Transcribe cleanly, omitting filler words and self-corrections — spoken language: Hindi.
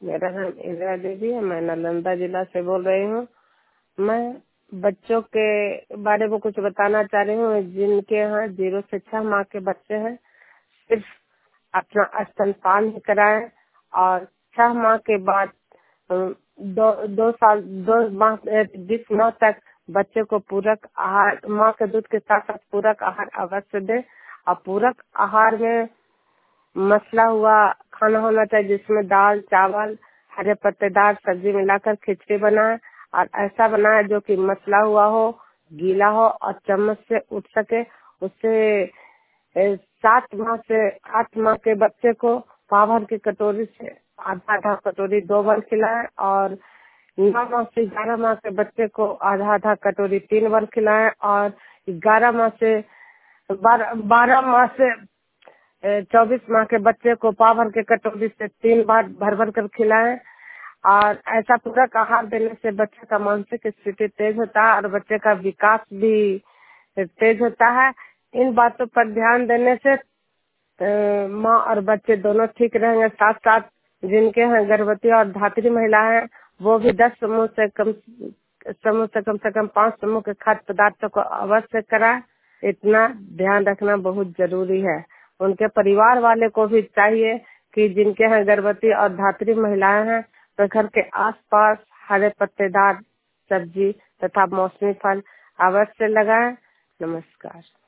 मेरा नाम इंदिरा देवी है। मैं नालंदा जिला से बोल रही हूँ। मैं बच्चों के बारे में कुछ बताना चाह रही हूँ जिनके यहाँ 0 से 6 माह के बच्चे हैं। सिर्फ अपना स्तनपान ही कराएं और 6 माह के बाद दो साल 2 माह 20 माह तक बच्चे को पूरक आहार, माँ के दूध के साथ साथ पूरक आहार अवश्य दें। और पूरक आहार में मसला हुआ खाना होना चाहिए, जिसमें दाल चावल हरे पत्तेदार सब्जी मिलाकर खिचड़ी बनाए और ऐसा बनाए जो कि मसला हुआ हो, गीला हो और चम्मच से उठ सके। उससे 7 माह से 8 माह के बच्चे को पाव भर की कटोरी से आधा आधा कटोरी 2 बार खिलाएं और 9 माह से 11 माह के बच्चे को आधा आधा कटोरी 3 बार खिलाएं और 11 माह से 12 माह से 24 माह के बच्चे को पाव भर के कटोरी से 3 बार भर भर कर खिलाएं। और ऐसा पूरक आहार देने से बच्चे का मानसिक स्थिति तेज होता है और बच्चे का विकास भी तेज होता है। इन बातों पर ध्यान देने से माँ और बच्चे दोनों ठीक रहेंगे। साथ साथ जिनके यहाँ गर्भवती और धात्री महिला है वो भी 10 समूह से कम 5 समूह के खाद्य पदार्थों को अवश्य कराए। इतना ध्यान रखना बहुत जरूरी है। उनके परिवार वाले को भी चाहिए कि जिनके यहाँ गर्भवती और धात्री महिलाएं हैं तो घर के आसपास हरे पत्तेदार सब्जी तथा मौसमी फल अवश्य लगाएं। नमस्कार।